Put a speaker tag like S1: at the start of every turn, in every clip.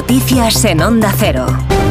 S1: Noticias en Onda Cero.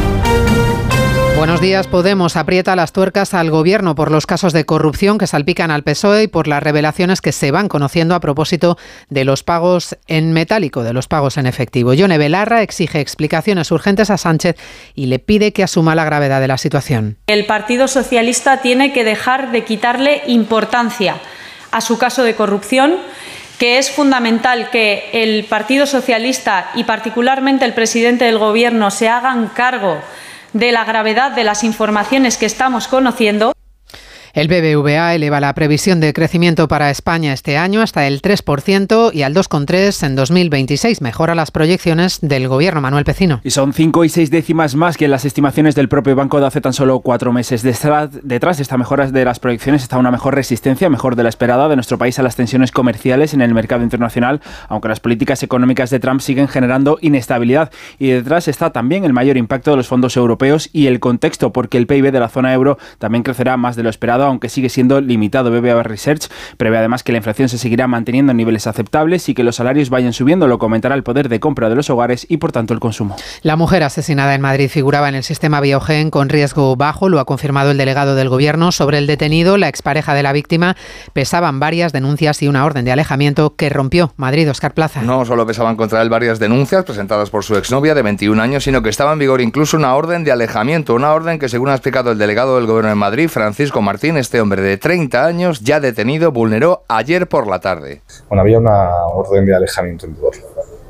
S2: Buenos días. Podemos aprieta las tuercas al Gobierno por los casos de corrupción que salpican al PSOE y por las revelaciones que se van conociendo a propósito de los pagos en metálico, de los pagos en efectivo. Yone Belarra exige explicaciones urgentes a Sánchez y le pide que asuma la gravedad de la situación.
S3: El Partido Socialista tiene que dejar de quitarle importancia a su caso de corrupción, que es fundamental que el Partido Socialista y particularmente el presidente del Gobierno se hagan cargo de la gravedad de las informaciones que estamos conociendo.
S2: El BBVA eleva la previsión de crecimiento para España este año hasta el 3% y al 2,3% en 2026. Mejora las proyecciones del Gobierno. Manuel Pecino.
S4: Y son 5 y 6 décimas más que las estimaciones del propio banco de hace tan solo 4 meses. Detrás de esta mejora de las proyecciones está una mejor resistencia, mejor de la esperada, de nuestro país a las tensiones comerciales en el mercado internacional, aunque las políticas económicas de Trump siguen generando inestabilidad. Y detrás está también el mayor impacto de los fondos europeos y el contexto, porque el PIB de la zona euro también crecerá más de lo esperado, aunque sigue siendo limitado. BBVA Research prevé además que la inflación se seguirá manteniendo en niveles aceptables y que los salarios vayan subiendo, lo comentará el poder de compra de los hogares y por tanto el consumo.
S2: La mujer asesinada en Madrid figuraba en el sistema Biogen con riesgo bajo, lo ha confirmado el delegado del Gobierno. Sobre el detenido, la expareja de la víctima, pesaban varias denuncias y una orden de alejamiento que rompió Madrid. Óscar Plaza.
S5: No solo pesaban contra él varias denuncias presentadas por su exnovia de 21 años, sino que estaba en vigor incluso una orden de alejamiento, una orden que, según ha explicado el delegado del Gobierno en Madrid, Francisco Martín, este hombre de 30 años, ya detenido, vulneró ayer por la tarde.
S6: Bueno, había una orden de alejamiento en vigor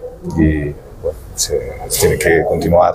S6: y bueno, se tiene que continuar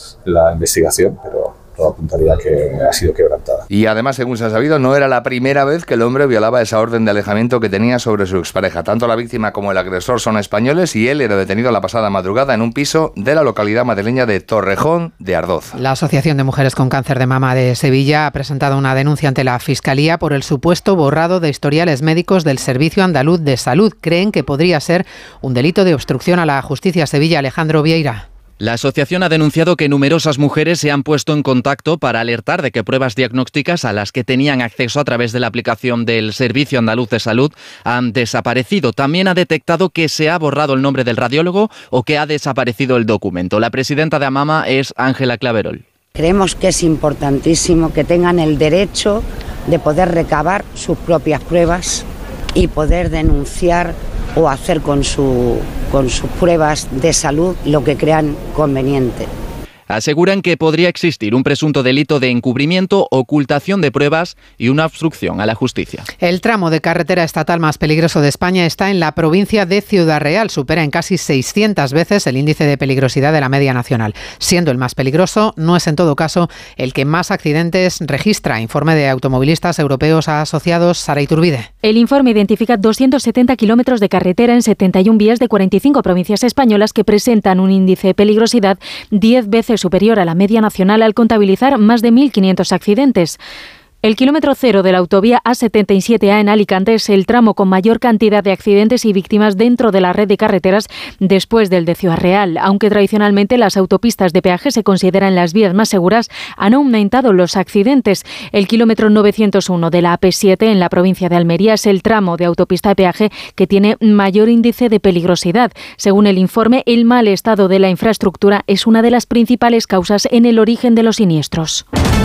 S6: la investigación, pero todo apuntaría que ha sido quebrantada.
S5: Y además, según se ha sabido, no era la primera vez que el hombre violaba esa orden de alejamiento que tenía sobre su expareja. Tanto la víctima como el agresor son españoles y él era detenido la pasada madrugada en un piso de la localidad madrileña de Torrejón de Ardoz.
S2: La Asociación de Mujeres con Cáncer de Mama de Sevilla ha presentado una denuncia ante la Fiscalía por el supuesto borrado de historiales médicos del Servicio Andaluz de Salud. Creen que podría ser un delito de obstrucción a la justicia. Sevilla, Alejandro Vieira.
S7: La asociación ha denunciado que numerosas mujeres se han puesto en contacto para alertar de que pruebas diagnósticas a las que tenían acceso a través de la aplicación del Servicio Andaluz de Salud han desaparecido. También ha detectado que se ha borrado el nombre del radiólogo o que ha desaparecido el documento. La presidenta de AMAMA es Ángela Claverol.
S8: Creemos que es importantísimo que tengan el derecho de poder recabar sus propias pruebas y poder denunciar o hacer con sus pruebas de salud lo que crean conveniente.
S7: Aseguran que podría existir un presunto delito de encubrimiento, ocultación de pruebas y una obstrucción a la justicia.
S2: El tramo de carretera estatal más peligroso de España está en la provincia de Ciudad Real. Supera en casi 600 veces el índice de peligrosidad de la media nacional. Siendo el más peligroso, no es en todo caso el que más accidentes registra. Informe de automovilistas europeos asociados. Sara Iturbide.
S9: El informe identifica 270 kilómetros de carretera en 71 vías de 45 provincias españolas que presentan un índice de peligrosidad 10 veces superior a la media nacional al contabilizar más de 1.500 accidentes. El kilómetro cero de la autovía A77A en Alicante es el tramo con mayor cantidad de accidentes y víctimas dentro de la red de carreteras después del de Ciudad Real. Aunque tradicionalmente las autopistas de peaje se consideran las vías más seguras, han aumentado los accidentes. El kilómetro 901 de la AP7 en la provincia de Almería es el tramo de autopista de peaje que tiene mayor índice de peligrosidad. Según el informe, el mal estado de la infraestructura es una de las principales causas en el origen de los siniestros.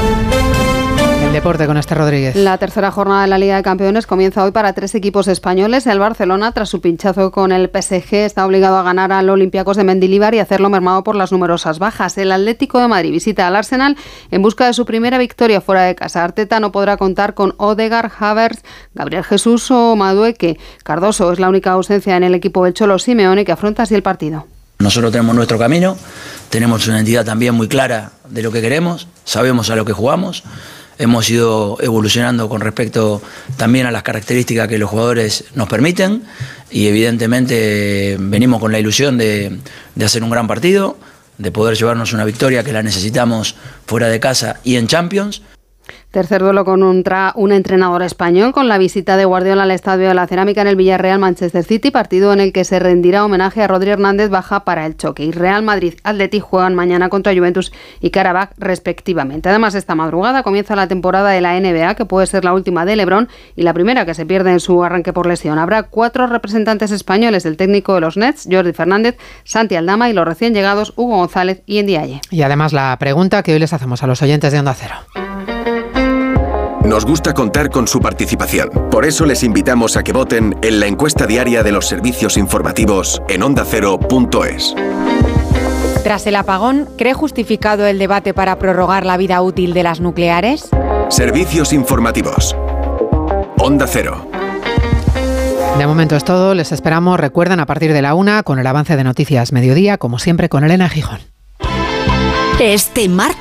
S2: Deporte con Esther Rodríguez.
S10: La tercera jornada de la Liga de Campeones comienza hoy para 3 equipos españoles. El Barcelona, tras su pinchazo con el PSG, está obligado a ganar al Olympiacos de Mendilibar y hacerlo mermado por las numerosas bajas. El Atlético de Madrid visita al Arsenal en busca de su primera victoria fuera de casa. Arteta no podrá contar con Odegaard, Havertz, Gabriel Jesús o Madueque. Cardoso es la única ausencia en el equipo del Cholo Simeone, que afronta así el partido.
S11: Nosotros tenemos nuestro camino, tenemos una identidad también muy clara de lo que queremos, sabemos a lo que jugamos. Hemos ido evolucionando con respecto también a las características que los jugadores nos permiten y evidentemente venimos con la ilusión de hacer un gran partido, de poder llevarnos una victoria que la necesitamos fuera de casa y en Champions.
S10: Tercer duelo con un entrenador español, con la visita de Guardiola al Estadio de la Cerámica en el Villarreal-Manchester City, partido en el que se rendirá homenaje a Rodri Hernández baja para el choque. Y Real Madrid-Athletic juegan mañana contra Juventus y Karabakh respectivamente. Además, esta madrugada comienza la temporada de la NBA, que puede ser la última de LeBron y la primera que se pierde en su arranque por lesión. Habrá 4 representantes españoles, el técnico de los Nets, Jordi Fernández, Santi Aldama, y los recién llegados Hugo González y Ndiaye.
S2: Y además la pregunta que hoy les hacemos a los oyentes de Onda Cero.
S1: Nos gusta contar con su participación. Por eso les invitamos a que voten en la encuesta diaria de los servicios informativos en ondacero.es.
S12: Tras el apagón, ¿cree justificado el debate para prorrogar la vida útil de las nucleares?
S1: Servicios informativos. Onda Cero.
S2: De momento es todo. Les esperamos, recuerden, a partir de la 1 con el avance de Noticias Mediodía, como siempre con Elena Gijón.
S13: Este martes